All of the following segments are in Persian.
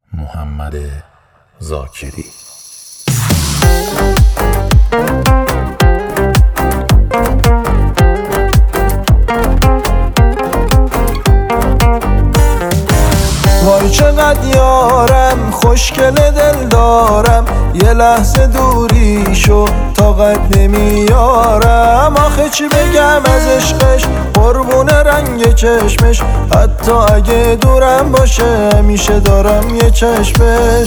محمد ذاکری. وای چقدر یارم، خوشگل دل دارم، یه لحظه دوریشو طاقت نمیارم. آخه چی بگم از عشقش، قربون رنگ چشمش، حتی اگه دورم باشه همیشه دارم یه چشمش.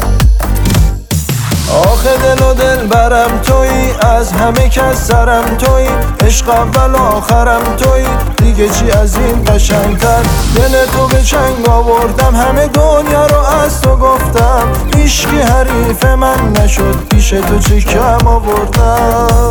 آخه دل و دل برم تویی، از همه کس سرم تویی، عشق اول آخرم تویی، دیگه چی از این قشنگتر. دل تو به چنگ آوردم، همه دنیا رو از تو گفتم، هیچکی حریف من نشد، پیش تو چه کم آوردم.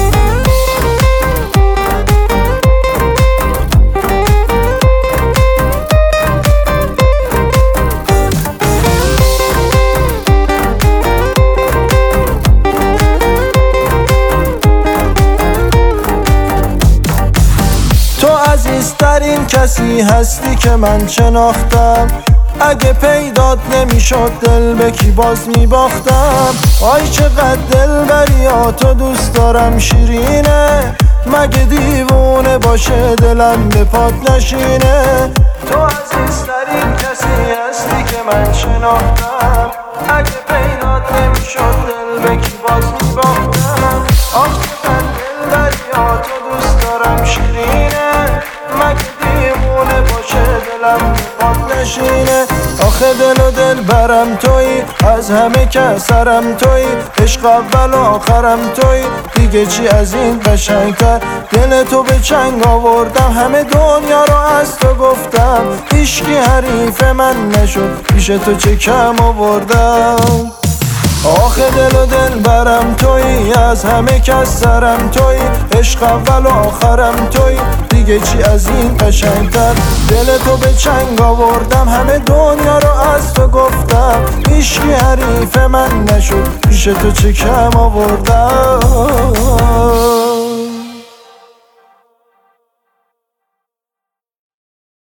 تو عزیزترین کسی هستی که من شناختم، اگه پیدات نمیشد دل به کی باز میباختم. آی چقدر دلبری، تو دوست دارم شیرینه، مگه دیوونه باشه دلم به پات نشینه. تو عزیزترین کسی هستی که من شناختم، اگه پیدات نمیشد دل به کی باز میباختم. آی چقدر دلبری، تو دوست دارم شیرینه، مگه دیوونه باشه دلم بخواد نشینه. آخه دل و دل برم تویی، از همه کس سرم تویی، عشق اول آخرم تویی، دیگه چی از این قشنگتر. دل تو به چنگ آوردم، همه دنیا رو از تو گفتم، هیچکی حریف من نشد، پیش تو چه کم آوردم. آخه دل و دل برم تویی، از همه کس سرم تویی، عشق اول آخرم تویی، دیگه چی از این قشنگتر. دل تو به چنگ آوردم، همه دنیا رو از تو گفتم، هیچکی حریف من نشد، پیش تو چه کم آوردم.